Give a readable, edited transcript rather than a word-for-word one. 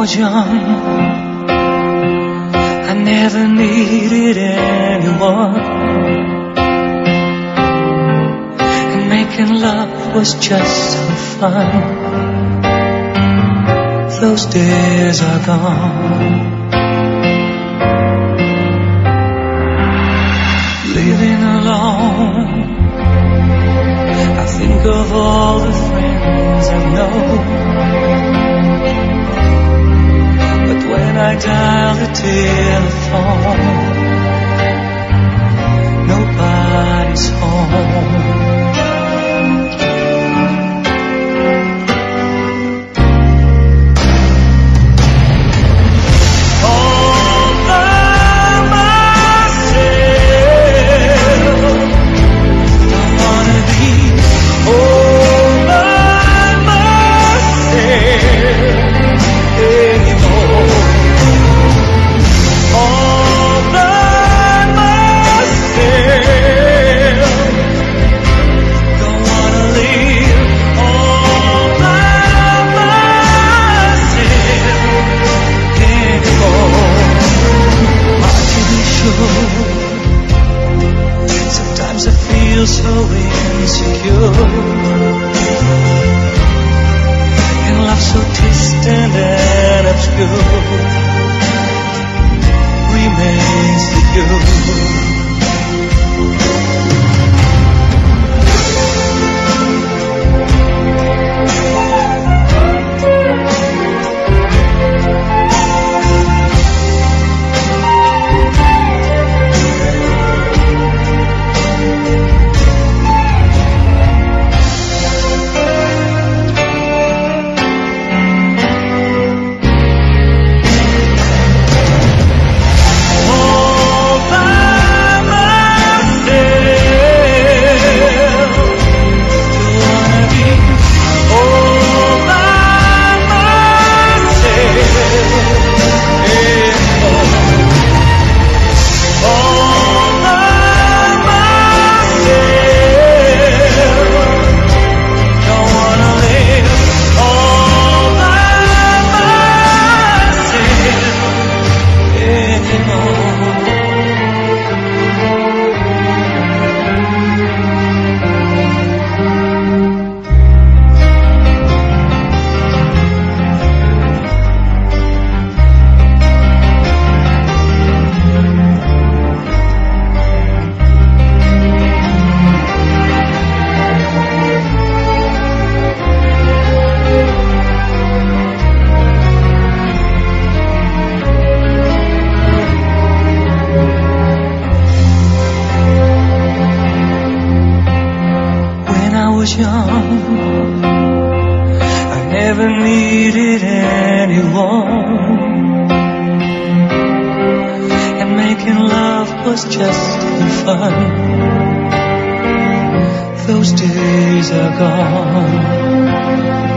was young, I never needed anyone, and making love was just some fun. Those days are gone. Living alone, I think of all the friends I know, but when I dial the telephone, nobody's home. Sometimes I feel so insecure, and love so distant and obscure remains to you. Young, I never needed anyone, and making love was just fun. Those days are gone.